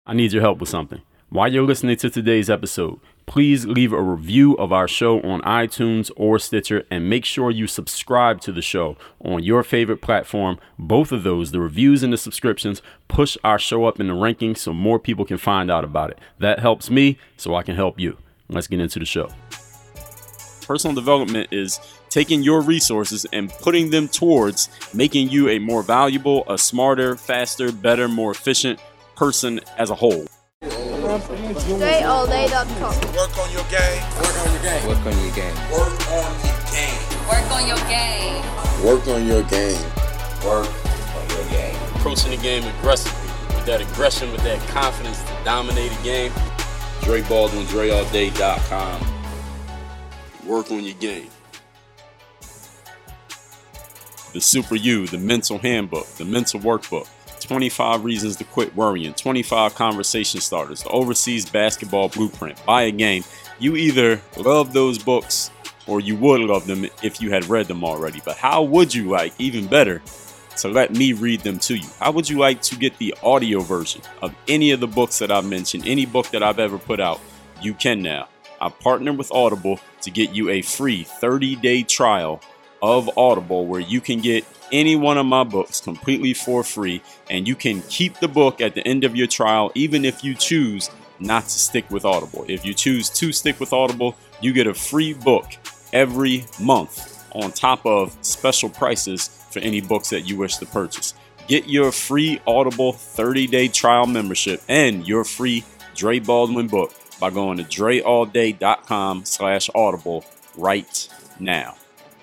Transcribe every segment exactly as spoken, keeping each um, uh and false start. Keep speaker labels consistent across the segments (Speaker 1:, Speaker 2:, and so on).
Speaker 1: I need your help with something. While you're listening to today's episode, please leave a review of our show on iTunes or Stitcher, and make sure you subscribe to the show on your favorite platform. Both of those, the reviews and the subscriptions, push our show up in the rankings so more people can find out about it. That helps me so I can help you. Let's get into the show. Personal development is taking your resources and putting them towards making you a more valuable, a smarter, faster, better, more efficient person as a whole.
Speaker 2: Dre All Day dot com.
Speaker 3: Work on your game.
Speaker 4: Work on your game.
Speaker 5: Work on your game.
Speaker 3: Work on your game.
Speaker 6: Work on your game.
Speaker 4: Work on your game.
Speaker 5: Work on your game.
Speaker 1: Approaching the game aggressively, with that aggression, with that confidence to dominate a game. Dre Baldwin, Dre All Day dot com. Work on your game. The Super You, the Mental Handbook, the Mental Workbook. twenty-five Reasons to Quit Worrying, twenty-five Conversation Starters, the Overseas Basketball Blueprint. Buy a game. You either love those books or you would love them if you had read them already. But how would you like, even better, to let me read them to you? How would you like to get the audio version of any of the books that I've mentioned, any book that I've ever put out? You can now. I've partnered with Audible to get you a free thirty-day trial of Audible where you can get any one of my books completely for free, and you can keep the book at the end of your trial even if you choose not to stick with Audible. If you choose to stick with Audible, you get a free book every month on top of special prices for any books that you wish to purchase. Get your free Audible thirty-day trial membership and your free Dre Baldwin book by going to Dre All Day dot com slash audible right now.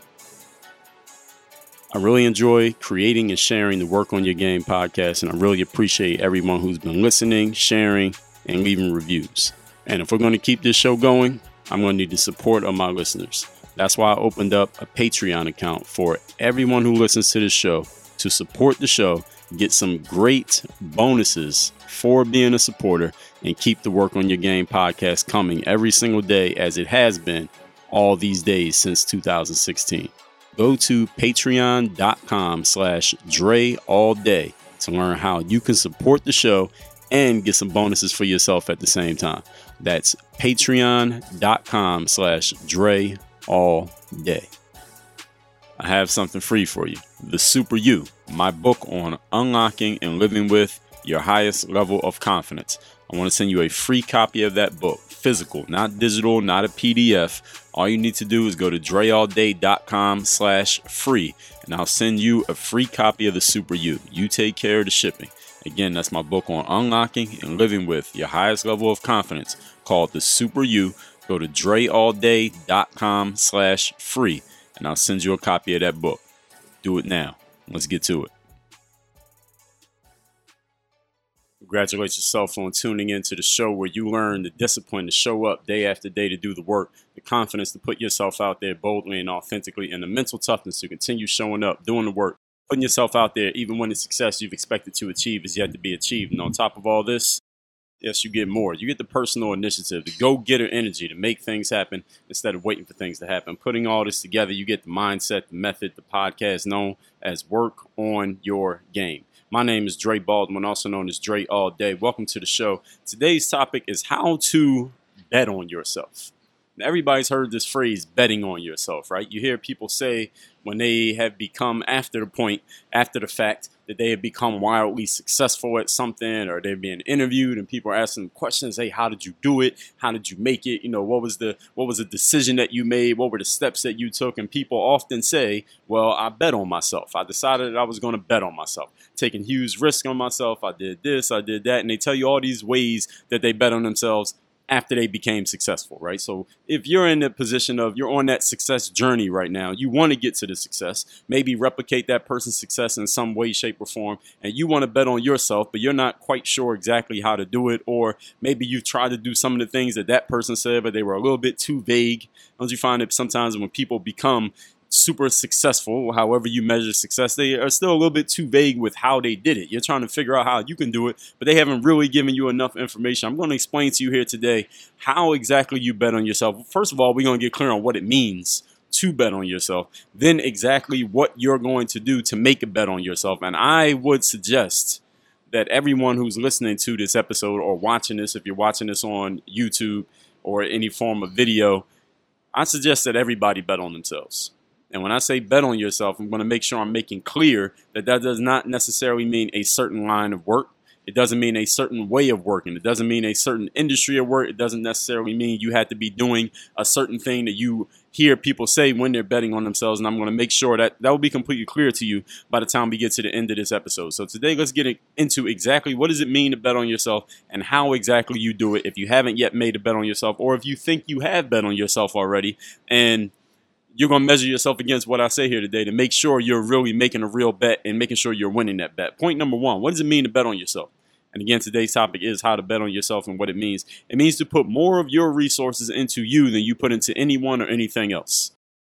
Speaker 1: I really enjoy creating and sharing the Work on Your Game podcast, and I really appreciate everyone who's been listening, sharing, and leaving reviews. And if we're going to keep this show going, I'm going to need the support of my listeners. That's why I opened up a Patreon account for everyone who listens to this show to support the show, get some great bonuses for being a supporter, and keep the Work on Your Game podcast coming every single day as it has been all these days since two thousand sixteen. Go to patreon.com slash Dre All Day to learn how you can support the show and get some bonuses for yourself at the same time. That's patreon.com slash Dre All Day. I have something free for you. The Super You, my book on unlocking and living with your highest level of confidence. I want to send you a free copy of that book, physical, not digital, not a P D F. All you need to do is go to Dre All Day dot com slash free, and I'll send you a free copy of the Super You. You take care of the shipping. Again, that's my book on unlocking and living with your highest level of confidence, called The Super You. Go to Dre All Day dot com slash free, and I'll send you a copy of that book. Do it now. Let's get to it. Congratulate yourself on tuning into the show where you learn the discipline to show up day after day to do the work, the confidence to put yourself out there boldly and authentically, and the mental toughness to continue showing up, doing the work, putting yourself out there even when the success you've expected to achieve is yet to be achieved. And on top of all this, yes, you get more. You get the personal initiative, the go-getter energy to make things happen instead of waiting for things to happen. Putting all this together, you get the mindset, the method, the podcast known as Work on Your Game. My name is Dre Baldwin, also known as Dre All Day. Welcome to the show. Today's topic is how to bet on yourself. Now, everybody's heard this phrase, betting on yourself, right? You hear people say when they have become after the point, after the fact, that they have become wildly successful at something, or they're being interviewed and people are asking them questions. Hey, how did you do it? How did you make it? You know, what was the what was the decision that you made? What were the steps that you took? And people often say, well, I bet on myself. I decided that I was going to bet on myself, taking huge risk on myself. I did this, I did that. And they tell you all these ways that they bet on themselves after they became successful, right? So if you're in the position of you're on that success journey right now, you want to get to the success, maybe replicate that person's success in some way, shape, or form, and you want to bet on yourself, but you're not quite sure exactly how to do it, or maybe you've tried to do some of the things that that person said, but they were a little bit too vague. Don't you find that sometimes when people become super successful, however you measure success, they are still a little bit too vague with how they did it. You're trying to figure out how you can do it, but they haven't really given you enough information. I'm going to explain to you here today how exactly you bet on yourself. First of all, we're going to get clear on what it means to bet on yourself, then exactly what you're going to do to make a bet on yourself. And I would suggest that everyone who's listening to this episode or watching this, if you're watching this on YouTube or any form of video, I suggest that everybody bet on themselves. And when I say bet on yourself, I'm going to make sure I'm making clear that that does not necessarily mean a certain line of work. It doesn't mean a certain way of working. It doesn't mean a certain industry of work. It doesn't necessarily mean you have to be doing a certain thing that you hear people say when they're betting on themselves. And I'm going to make sure that that will be completely clear to you by the time we get to the end of this episode. So today, let's get into exactly what does it mean to bet on yourself and how exactly you do it if you haven't yet made a bet on yourself, or if you think you have bet on yourself already and you're going to measure yourself against what I say here today to make sure you're really making a real bet and making sure you're winning that bet. Point number one, what does it mean to bet on yourself? And again, today's topic is how to bet on yourself and what it means. It means to put more of your resources into you than you put into anyone or anything else.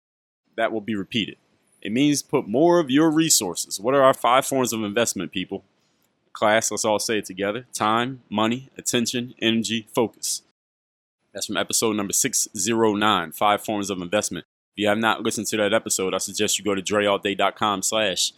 Speaker 1: That will be repeated. It means put more of your resources. What are our five forms of investment, people? Class, let's all say it together. Time, money, attention, energy, focus. That's from episode number six oh nine, Five Forms of Investment. If you have not listened to that episode, I suggest you go to dreallday.com slash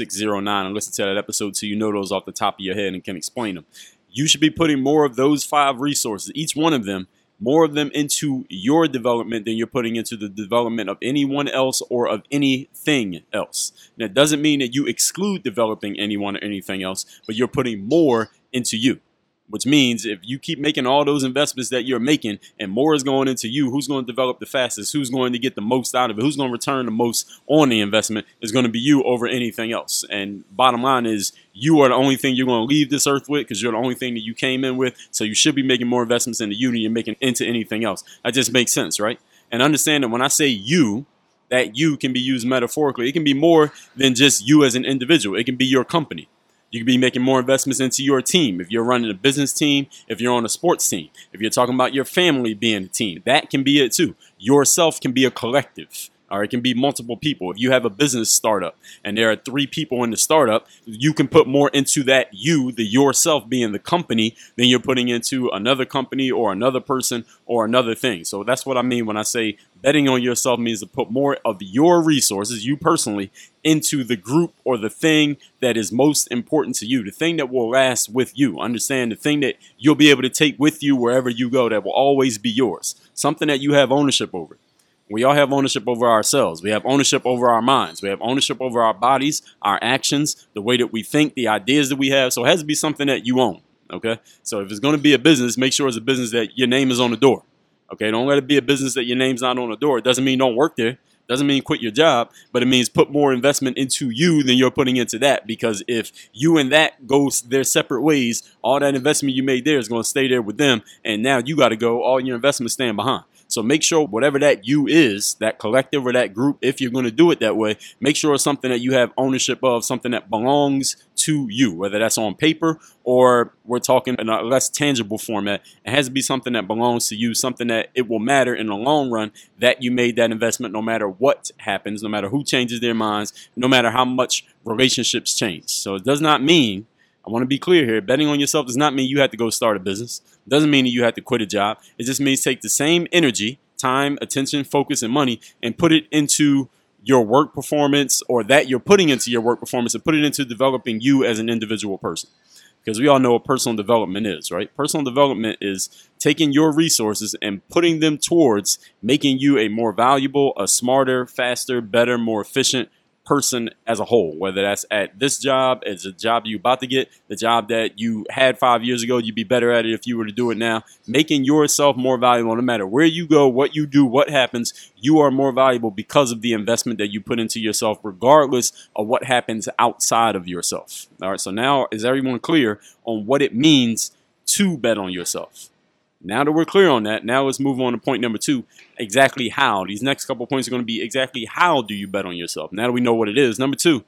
Speaker 1: 609 and listen to that episode so you know those off the top of your head and can explain them. You should be putting more of those five resources, each one of them, more of them into your development than you're putting into the development of anyone else or of anything else. And that doesn't mean that you exclude developing anyone or anything else, but you're putting more into you. Which means if you keep making all those investments that you're making and more is going into you, who's going to develop the fastest? Who's going to get the most out of it? Who's going to return the most on the investment is going to be you over anything else. And bottom line is you are the only thing you're going to leave this earth with because you're the only thing that you came in with. So you should be making more investments into you than you're making into anything else. That just makes sense, right? And understand that when I say you, that you can be used metaphorically. It can be more than just you as an individual. It can be your company. You could be making more investments into your team. If you're running a business team, if you're on a sports team, if you're talking about your family being a team, that can be it too. Yourself can be a collective, or it can be multiple people. If you have a business startup and there are three people in the startup, you can put more into that you, the yourself being the company, than you're putting into another company or another person or another thing. So that's what I mean when I say betting on yourself means to put more of your resources, you personally, into the group or the thing that is most important to you, the thing that will last with you. Understand the thing that you'll be able to take with you wherever you go that will always be yours, something that you have ownership over. We all have ownership over ourselves. We have ownership over our minds. We have ownership over our bodies, our actions, the way that we think, the ideas that we have. So it has to be something that you own. Okay. So if it's going to be a business, make sure it's a business that your name is on the door. Okay. Don't let it be a business that your name's not on the door. It doesn't mean don't work there. Doesn't mean quit your job, but it means put more investment into you than you're putting into that. Because if you and that go their separate ways, all that investment you made there is going to stay there with them. And now you got to go, all your investments stand behind. So make sure whatever that you is, that collective or that group, if you're going to do it that way, make sure it's something that you have ownership of, something that belongs to you, whether that's on paper or we're talking in a less tangible format. It has to be something that belongs to you, something that it will matter in the long run that you made that investment, no matter what happens, no matter who changes their minds, no matter how much relationships change. So it does not mean, I want to be clear here, betting on yourself does not mean you have to go start a business. It doesn't mean that you have to quit a job. It just means take the same energy, time, attention, focus, and money and put it into your work performance, or that you're putting into your work performance, and put it into developing you as an individual person. Because we all know what personal development is, right? Personal development is taking your resources and putting them towards making you a more valuable, a smarter, faster, better, more efficient person as a whole, whether that's at this job, as a job you're about to get, the job that you had five years ago, you'd be better at it if you were to do it now. Making yourself more valuable, no matter where you go, what you do, what happens, you are more valuable because of the investment that you put into yourself, regardless of what happens outside of yourself. All right, so now is everyone clear on what it means to bet on yourself? Now that we're clear on that, now let's move on to point number two, exactly how. These next couple of points are going to be exactly how do you bet on yourself. Now that we know what it is. Number two,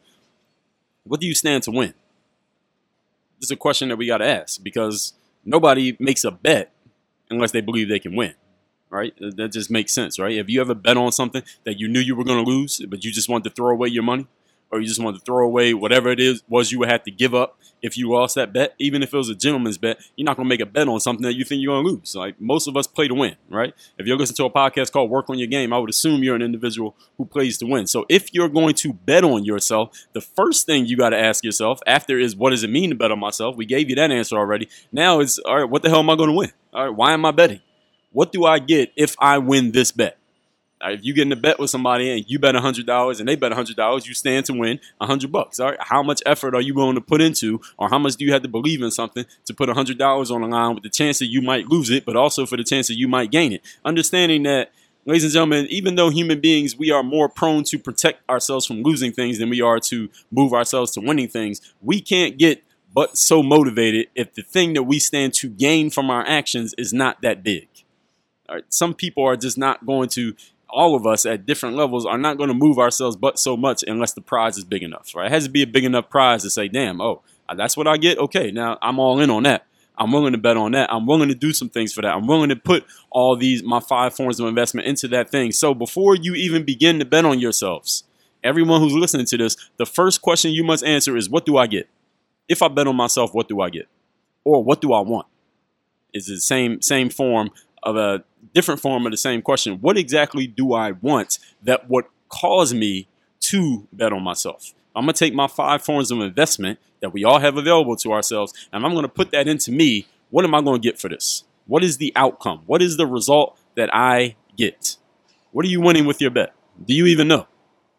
Speaker 1: what do you stand to win? This is a question that we got to ask, because nobody makes a bet unless they believe they can win, right? That just makes sense, right? Have you ever bet on something that you knew you were going to lose, but you just wanted to throw away your money? or you just wanted to throw away whatever it is was you would have to give up if you lost that bet. Even if it was a gentleman's bet, you're not going to make a bet on something that you think you're going to lose. Like most of us play to win, right? If you're listening to a podcast called Work on Your Game, I would assume you're an individual who plays to win. So if you're going to bet on yourself, the first thing you got to ask yourself after is, what does it mean to bet on myself? We gave you that answer already. Now it's, all right, what the hell am I going to win? All right, why am I betting? What do I get if I win this bet? All right, if you get in a bet with somebody and you bet one hundred dollars and they bet one hundred dollars, you stand to win one hundred bucks. All right, how much effort are you willing to put into, or how much do you have to believe in something to put one hundred dollars on the line with the chance that you might lose it, but also for the chance that you might gain it? Understanding that, ladies and gentlemen, even though human beings, we are more prone to protect ourselves from losing things than we are to move ourselves to winning things, we can't get but so motivated if the thing that we stand to gain from our actions is not that big. All right, some people are just not going to, all of us at different levels are not going to move ourselves but so much unless the prize is big enough, right? It has to be a big enough prize to say, damn, oh, that's what I get? Okay, now I'm all in on that. I'm willing to bet on that. I'm willing to do some things for that. I'm willing to put all these, my five forms of investment into that thing. So before you even begin to bet on yourselves, everyone who's listening to this, the first question you must answer is, what do I get? If I bet on myself, what do I get? Or what do I want? It's the same, same form of a different form of the same question. What exactly do I want that would cause me to bet on myself? I'm going to take my five forms of investment that we all have available to ourselves, and I'm going to put that into me. What am I going to get for this? What is the outcome? What is the result that I get? What are you winning with your bet? Do you even know?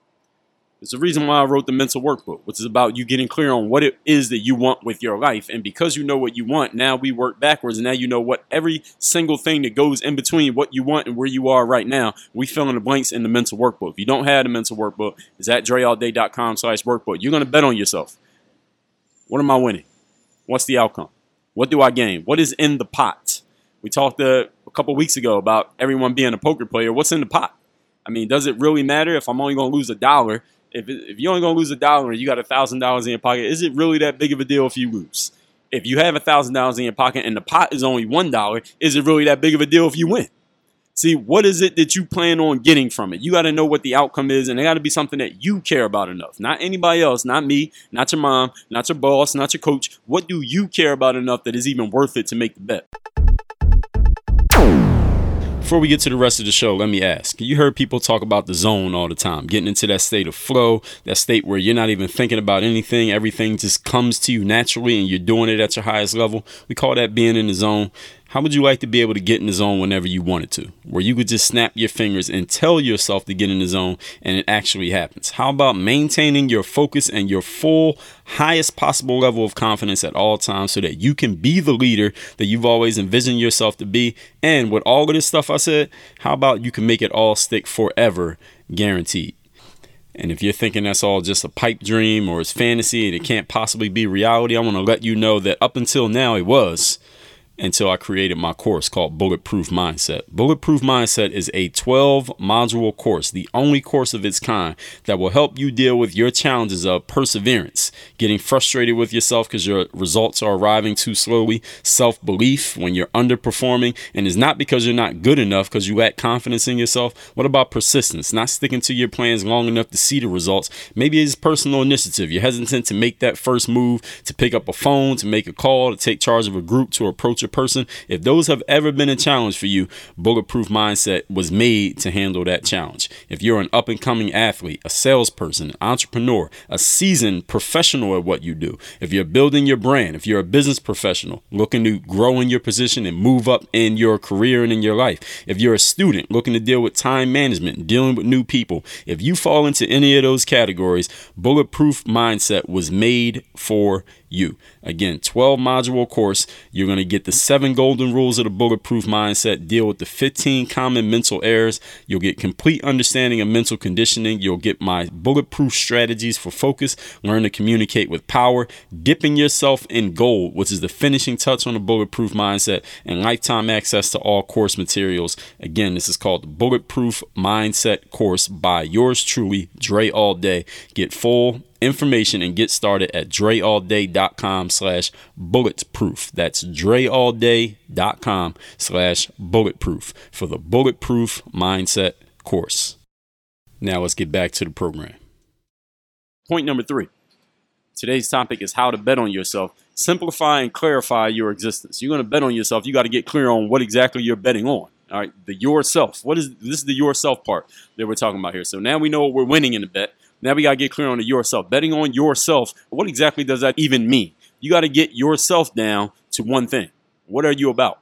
Speaker 1: It's the reason why I wrote the mental workbook, which is about you getting clear on what it is that you want with your life. And because you know what you want, now we work backwards. And now you know what every single thing that goes in between what you want and where you are right now. We fill in the blanks in the mental workbook. If you don't have the mental workbook, it's at dreallday.com slash workbook. You're going to bet on yourself. What am I winning? What's the outcome? What do I gain? What is in the pot? We talked uh, a couple weeks ago about everyone being a poker player. What's in the pot? I mean, does it really matter if I'm only going to lose a dollar? If, it, if you're only going to lose a dollar and you got one thousand dollars in your pocket, is it really that big of a deal if you lose? If you have one thousand dollars in your pocket and the pot is only one dollar, is it really that big of a deal if you win? See, what is it that you plan on getting from it? You got to know what the outcome is, and it got to be something that you care about enough. Not anybody else, not me, not your mom, not your boss, not your coach. What do you care about enough that is even worth it to make the bet? Before we get to the rest of the show, let me ask. You heard people talk about the zone all the time, getting into that state of flow, that state where you're not even thinking about anything. Everything just comes to you naturally and you're doing it at your highest level. We call that being in the zone. How would you like to be able to get in the zone whenever you wanted to, where you could just snap your fingers and tell yourself to get in the zone and it actually happens? How about maintaining your focus and your full highest possible level of confidence at all times so that you can be the leader that you've always envisioned yourself to be? And with all of this stuff I said, how about you can make it all stick forever, guaranteed? And if you're thinking that's all just a pipe dream or it's fantasy and it can't possibly be reality, I want to let you know that up until now it was. Until I created my course called Bulletproof Mindset. Bulletproof Mindset is a twelve module course, the only course of its kind that will help you deal with your challenges of perseverance, getting frustrated with yourself because your results are arriving too slowly, self-belief when you're underperforming, and it's not because you're not good enough because you lack confidence in yourself. What about persistence? Not sticking to your plans long enough to see the results. Maybe it's personal initiative. You're hesitant to make that first move, to pick up a phone, to make a call, to take charge of a group, to approach a person. If those have ever been a challenge for you, Bulletproof Mindset was made to handle that challenge. If you're an up and coming athlete, a salesperson, an entrepreneur, a seasoned professional at what you do, if you're building your brand, if you're a business professional looking to grow in your position and move up in your career and in your life, if you're a student looking to deal with time management, dealing with new people, if you fall into any of those categories, Bulletproof Mindset was made for you. Again, twelve module course. You're going to get the seven golden rules of the Bulletproof Mindset, deal with the fifteen common mental errors. You'll get complete understanding of mental conditioning. You'll get my bulletproof strategies for focus, learn to communicate with power, dipping yourself in gold, which is the finishing touch on the Bulletproof Mindset, and lifetime access to all course materials. Again, this is called the Bulletproof Mindset course by yours truly, Dre All Day. Get full information and get started at dreallday.com slash bulletproof. That's dreallday.com slash bulletproof for the Bulletproof Mindset course. Now let's get back to the program. Point number three. Today's topic is how to bet on yourself. Simplify and clarify your existence. You're going to bet on yourself. You got to get clear on what exactly you're betting on. All right, the yourself. What is this? Is the yourself part that we're talking about here. So now we know what we're winning in the bet. Now we got to get clear on the yourself. Betting on yourself. What exactly does that even mean? You got to get yourself down to one thing. What are you about?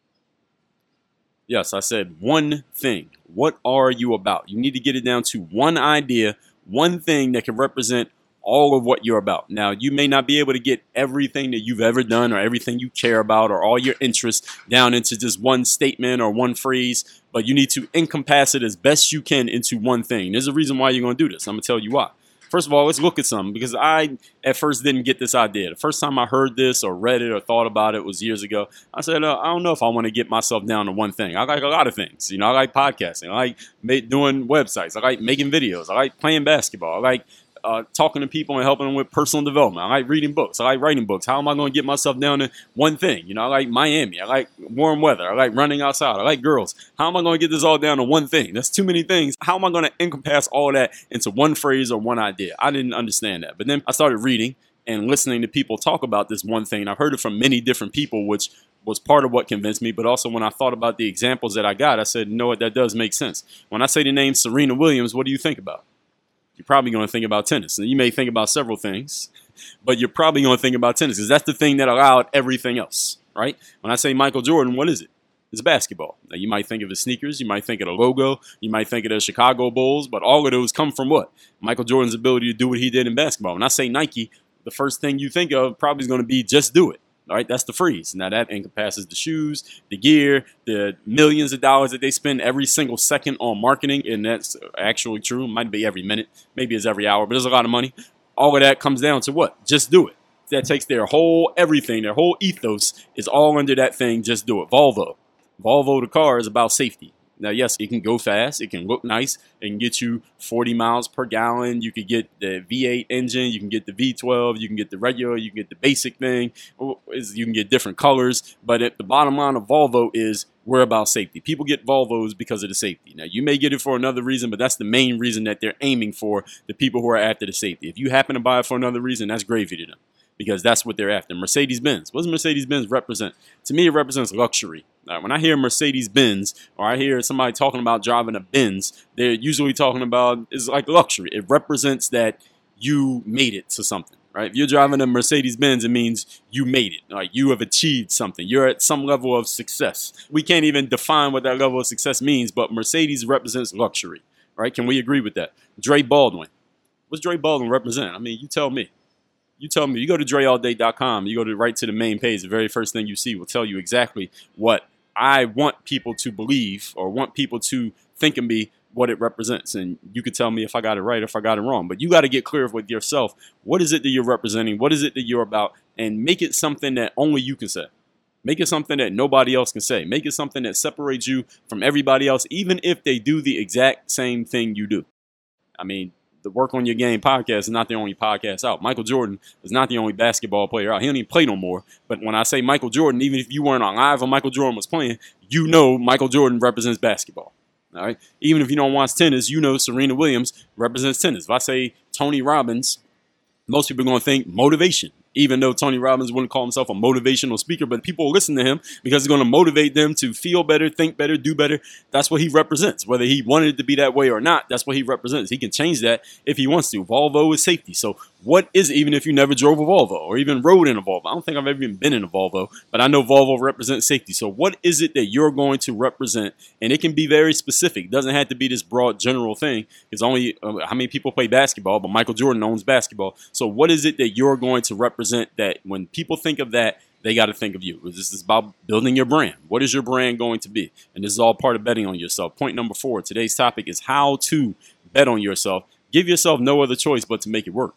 Speaker 1: Yes, I said one thing. What are you about? You need to get it down to one idea, one thing that can represent all of what you're about. Now, you may not be able to get everything that you've ever done or everything you care about or all your interests down into just one statement or one phrase, but you need to encompass it as best you can into one thing. There's a reason why you're going to do this. I'm going to tell you why. First of all, let's look at something, because I at first didn't get this idea. The first time I heard this or read it or thought about it was years ago. I said, uh, I don't know if I want to get myself down to one thing. I like a lot of things. You know, I like podcasting. I like ma- doing websites. I like making videos. I like playing basketball. I like Uh, talking to people and helping them with personal development. I like reading books. I like writing books. How am I going to get myself down to one thing? You know, I like Miami. I like warm weather. I like running outside. I like girls. How am I going to get this all down to one thing? That's too many things. How am I going to encompass all that into one phrase or one idea? I didn't understand that. But then I started reading and listening to people talk about this one thing. And I've heard it from many different people, which was part of what convinced me. But also when I thought about the examples that I got, I said, you know what, that does make sense. When I say the name Serena Williams, what do you think about? You're probably going to think about tennis. And you may think about several things, but you're probably going to think about tennis because that's the thing that allowed everything else, right? When I say Michael Jordan, what is it? It's basketball. Now, you might think of his sneakers. You might think of the logo. You might think of the Chicago Bulls, but all of those come from what? Michael Jordan's ability to do what he did in basketball. When I say Nike, the first thing you think of probably is going to be just do it. All right, that's the phrase. Now that encompasses the shoes, the gear, the millions of dollars that they spend every single second on marketing, and that's actually true. It might be every minute, maybe it's every hour, but there's a lot of money. All of that comes down to what? Just do it. That takes their whole everything, their whole ethos is all under that thing, just do it. Volvo. Volvo, the car, is about safety. Now, yes, it can go fast. It can look nice. It can get you forty miles per gallon. You could get the V eight engine. You can get the V twelve. You can get the regular. You can get the basic thing. You can get different colors. But at the bottom line of Volvo is we're about safety. People get Volvos because of the safety. Now, you may get it for another reason, but that's the main reason that they're aiming for, the people who are after the safety. If you happen to buy it for another reason, that's gravy to them, because that's what they're after. Mercedes-Benz. What does Mercedes-Benz represent? To me, it represents luxury. Now, when I hear Mercedes-Benz or I hear somebody talking about driving a Benz, they're usually talking about is like luxury. It represents that you made it to something, right? If you're driving a Mercedes-Benz, it means you made it. Like you have achieved something. You're at some level of success. We can't even define what that level of success means, but Mercedes represents luxury, right? Can we agree with that? Dre Baldwin. What's Dre Baldwin represent? I mean, you tell me. You tell me. You go to Dre All Day dot com. You go to right to the main page. The very first thing you see will tell you exactly what I want people to believe or want people to think of me, what it represents. And you could tell me if I got it right or if I got it wrong. But you got to get clear with yourself. What is it that you're representing? What is it that you're about? And make it something that only you can say. Make it something that nobody else can say. Make it something that separates you from everybody else, even if they do the exact same thing you do. I mean, the Work on Your Game podcast is not the only podcast out. Michael Jordan is not the only basketball player out. He don't even play no more. But when I say Michael Jordan, even if you weren't on live when Michael Jordan was playing, you know Michael Jordan represents basketball. All right. Even if you don't watch tennis, you know Serena Williams represents tennis. If I say Tony Robbins, most people are going to think motivation. Even though Tony Robbins wouldn't call himself a motivational speaker, but people listen to him because it's going to motivate them to feel better, think better, do better. That's what he represents. Whether he wanted it to be that way or not, that's what he represents. He can change that if he wants to. Volvo is safety. So what is it, even if you never drove a Volvo or even rode in a Volvo? I don't think I've ever even been in a Volvo, but I know Volvo represents safety. So what is it that you're going to represent? And it can be very specific. It doesn't have to be this broad general thing. It's only uh, how many people play basketball, but Michael Jordan owns basketball. So what is it that you're going to represent? That when people think of that, they got to think of you. This is about building your brand. What is your brand going to be? And this is all part of betting on yourself. Point number four, today's topic is how to bet on yourself. Give yourself no other choice but to make it work.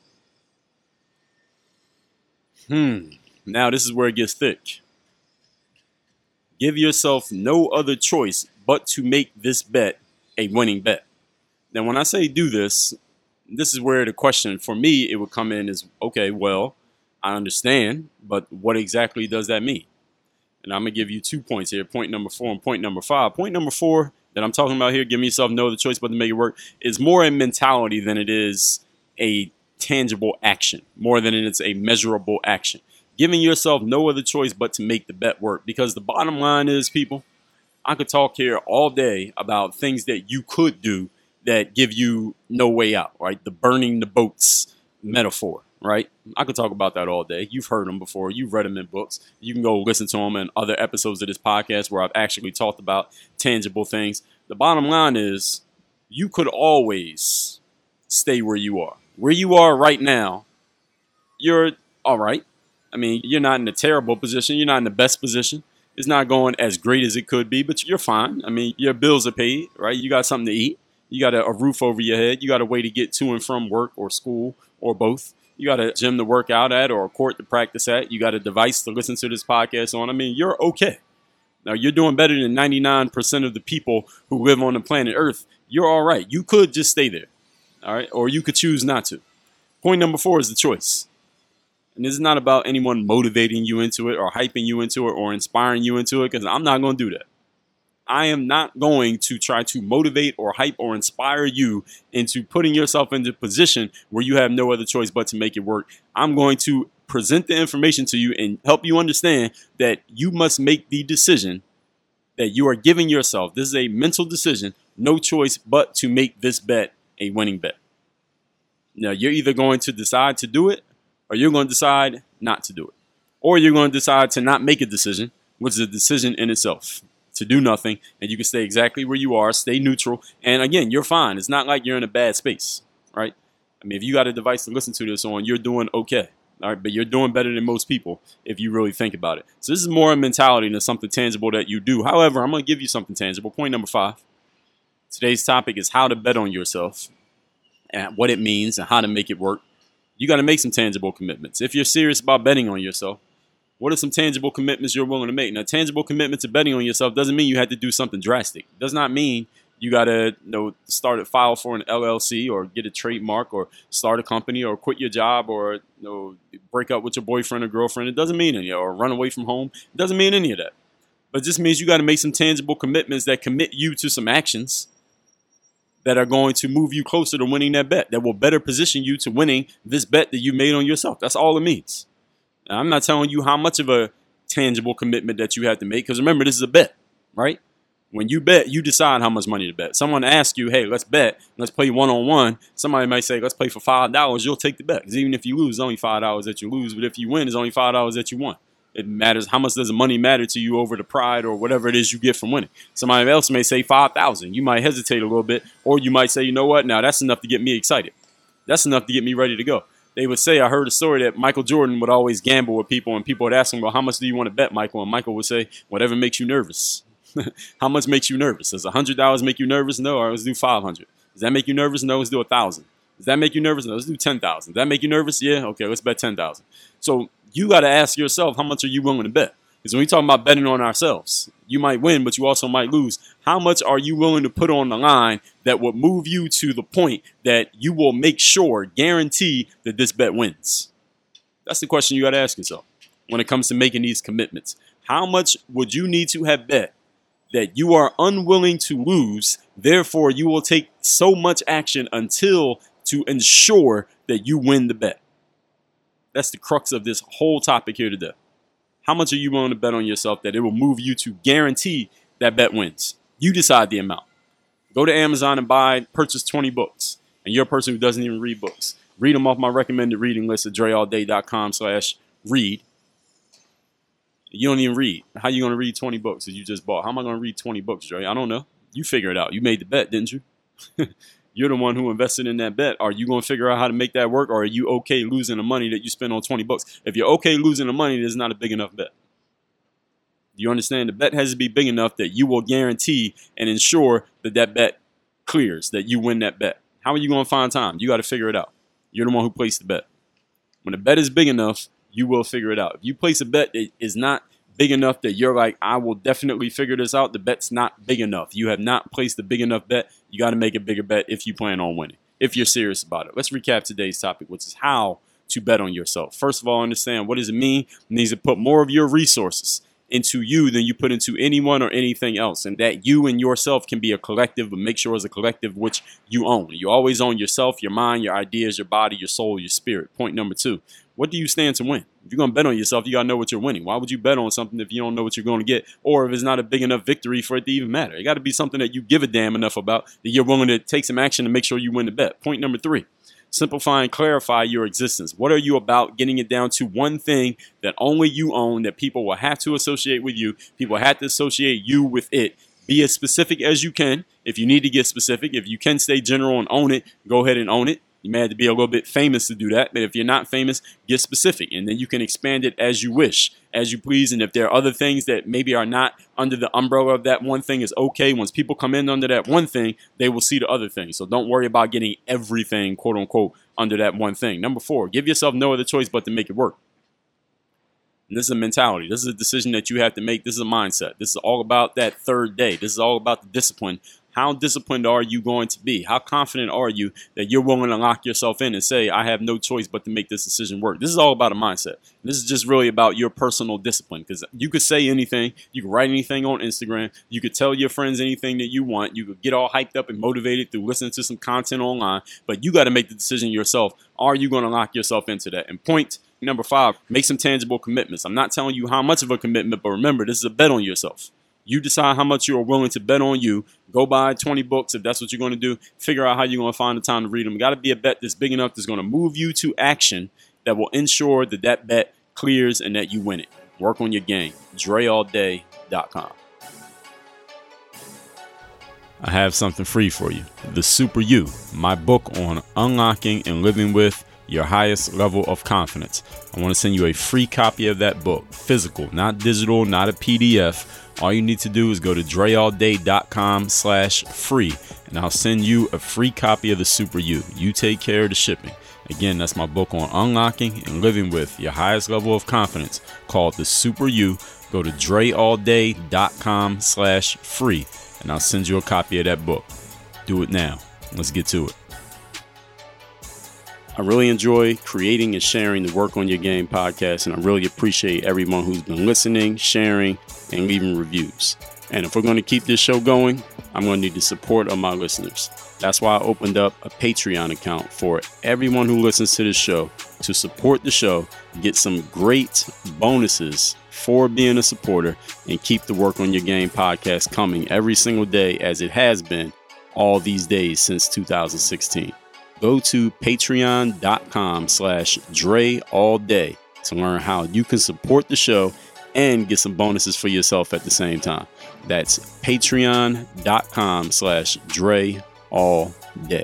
Speaker 1: Hmm. Now this is where it gets thick. Give yourself no other choice but to make this bet a winning bet. Now when I say do this, this is where the question for me, it would come in is, okay, well, I understand, but what exactly does that mean? And I'm going to give you two points here, point number four and point number five. Point number four that I'm talking about here, give yourself no other choice but to make it work, is more a mentality than it is a tangible action more than it's a measurable action. Giving yourself no other choice but to make the bet work. Because the bottom line is, people, I could talk here all day about things that you could do that give you no way out, right? The burning the boats metaphor, right? I could talk about that all day. You've heard them before. You've read them in books. You can go listen to them in other episodes of this podcast where I've actually talked about tangible things. The bottom line is you could always stay where you are. Where you are right now, you're all right. I mean, you're not in a terrible position. You're not in the best position. It's not going as great as it could be, but you're fine. I mean, your bills are paid, right? You got something to eat. You got a, a roof over your head. You got a way to get to and from work or school or both. You got a gym to work out at or a court to practice at. You got a device to listen to this podcast on. I mean, you're okay. Now, you're doing better than ninety-nine percent of the people who live on the planet Earth. You're all right. You could just stay there, all right? Or you could choose not to. Point number four is the choice. And this is not about anyone motivating you into it or hyping you into it or inspiring you into it, because I'm not going to do that. I am not going to try to motivate or hype or inspire you into putting yourself into a position where you have no other choice but to make it work. I'm going to present the information to you and help you understand that you must make the decision that you are giving yourself. This is a mental decision, no choice but to make this bet a winning bet. Now, you're either going to decide to do it or you're going to decide not to do it. Or you're going to decide to not make a decision, which is a decision in itself, to do nothing, and you can stay exactly where you are, stay neutral, and again, you're fine. It's not like you're in a bad space, right? I mean, if you got a device to listen to this on, you're doing okay, all right? But you're doing better than most people if you really think about it. So this is more a mentality than something tangible that you do. However, I'm going to give you something tangible. Point number five. Today's topic is how to bet on yourself and what it means and how to make it work. You got to make some tangible commitments. If you're serious about betting on yourself, what are some tangible commitments you're willing to make? Now, tangible commitment to betting on yourself doesn't mean you had to do something drastic. It does not mean you got to you know, start a file for an L L C or get a trademark or start a company or quit your job or you know, break up with your boyfriend or girlfriend. It doesn't mean any, or run away from home. It doesn't mean any of that. But it just means you got to make some tangible commitments that commit you to some actions that are going to move you closer to winning that bet, that will better position you to winning this bet that you made on yourself. That's all it means. Now, I'm not telling you how much of a tangible commitment that you have to make, because remember, this is a bet, right? When you bet, you decide how much money to bet. Someone asks you, hey, let's bet, let's play one-on-one. Somebody might say, let's play for five dollars. You'll take the bet, because even if you lose, it's only five dollars that you lose. But if you win, it's only five dollars that you won. It matters. How much does the money matter to you over the pride or whatever it is you get from winning? Somebody else may say five thousand. You might hesitate a little bit, or you might say, you know what? Now that's enough to get me excited. That's enough to get me ready to go. They would say, I heard a story that Michael Jordan would always gamble with people, and people would ask him, well, how much do you want to bet, Michael? And Michael would say, whatever makes you nervous. How much makes you nervous? Does one hundred dollars make you nervous? No. All right, let's do five hundred dollars. Does that make you nervous? No. Let's do one thousand dollars. Does that make you nervous? No. Let's do ten thousand dollars. Does that make you nervous? Yeah. Okay, let's bet ten thousand dollars. So you got to ask yourself, how much are you willing to bet? Because when we talk about betting on ourselves, you might win, but you also might lose. How much are you willing to put on the line that would move you to the point that you will make sure, guarantee that this bet wins? That's the question you got to ask yourself when it comes to making these commitments. How much would you need to have bet that you are unwilling to lose? Therefore, you will take so much action until to ensure that you win the bet. That's the crux of this whole topic here today. How much are you willing to bet on yourself that it will move you to guarantee that bet wins? You decide the amount. Go to Amazon and buy, purchase twenty books. And you're a person who doesn't even read books. Read them off my recommended reading list at dreallday.com slash read. You don't even read. How you going to read twenty books that you just bought? How am I going to read twenty books, Dre? I don't know. You figure it out. You made the bet, didn't you? You're the one who invested in that bet. Are you going to figure out how to make that work, or are you okay losing the money that you spent on twenty bucks? If you're okay losing the money, it's not a big enough bet. You understand? The bet has to be big enough that you will guarantee and ensure that that bet clears, that you win that bet. How are you going to find time? You got to figure it out. You're the one who placed the bet. When the bet is big enough, you will figure it out. If you place a bet that is not big enough that you're like, I will definitely figure this out, the bet's not big enough. You have not placed a big enough bet. You got to make a bigger bet if you plan on winning, if you're serious about it. Let's recap today's topic, which is how to bet on yourself. First of all, understand, what does it mean? It means to put more of your resources into you than you put into anyone or anything else. And that you and yourself can be a collective, but make sure it's a collective which you own. You always own yourself, your mind, your ideas, your body, your soul, your spirit. Point number two, what do you stand to win? If you're going to bet on yourself, you got to know what you're winning. Why would you bet on something if you don't know what you're going to get, or if it's not a big enough victory for it to even matter? It got to be something that you give a damn enough about that you're willing to take some action to make sure you win the bet. Point number three, simplify and clarify your existence. What are you about? Getting it down to one thing that only you own, that people will have to associate with you. People have to associate you with it. Be as specific as you can. If you need to get specific, if you can stay general and own it, go ahead and own it. You may have to be a little bit famous to do that, but if you're not famous, get specific, and then you can expand it as you wish, as you please. And if there are other things that maybe are not under the umbrella of that one thing, is okay. Once people come in under that one thing, they will see the other thing. So don't worry about getting everything, quote unquote, under that one thing. Number four, give yourself no other choice but to make it work. And this is a mentality. This is a decision that you have to make. This is a mindset. This is all about that third day. This is all about the discipline. How disciplined are you going to be? How confident are you that you're willing to lock yourself in and say, I have no choice but to make this decision work? This is all about a mindset. This is just really about your personal discipline, because you could say anything. You could write anything on Instagram. You could tell your friends anything that you want. You could get all hyped up and motivated through listening to some content online, but you got to make the decision yourself. Are you going to lock yourself into that? And point number five, make some tangible commitments. I'm not telling you how much of a commitment, but remember, this is a bet on yourself. You decide how much you are willing to bet on you. Go buy twenty books if that's what you're going to do. Figure out how you're going to find the time to read them. It got to be a bet that's big enough that's going to move you to action, that will ensure that that bet clears and that you win it. Work on your game. Dre All Day dot com. I have something free for you. The Super You, my book on unlocking and living with your highest level of confidence. I want to send you a free copy of that book, physical, not digital, not a P D F. All you need to do is go to Dre All Day dot com slash free, and I'll send you a free copy of the Super You. You take care of the shipping. Again, that's my book on unlocking and living with your highest level of confidence, called The Super You. Go to Dre All Day dot com slash free, and I'll send you a copy of that book. Do it now. Let's get to it. I really enjoy creating and sharing the Work on Your Game podcast, and I really appreciate everyone who's been listening, sharing, and leaving reviews. And if we're going to keep this show going, I'm going to need the support of my listeners. That's why I opened up a Patreon account for everyone who listens to this show to support the show, get some great bonuses for being a supporter, and keep the Work on Your Game podcast coming every single day, as it has been all these days since two thousand sixteen. Go to patreon dot com slash Dre All Day to learn how you can support the show and get some bonuses for yourself at the same time. That's patreon dot com slash Dre All Day.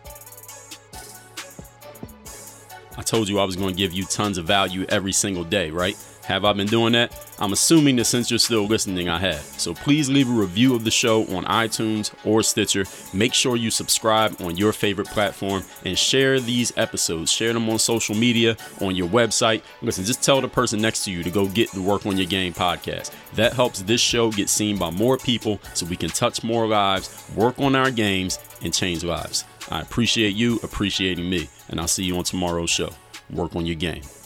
Speaker 1: I told you I was going to give you tons of value every single day, right? Have I been doing that? I'm assuming that since you're still listening, I have. So please leave a review of the show on iTunes or Stitcher. Make sure you subscribe on your favorite platform and share these episodes. Share them on social media, on your website. Listen, just tell the person next to you to go get the Work on Your Game podcast. That helps this show get seen by more people so we can touch more lives, work on our games, and change lives. I appreciate you appreciating me, and I'll see you on tomorrow's show. Work on your game.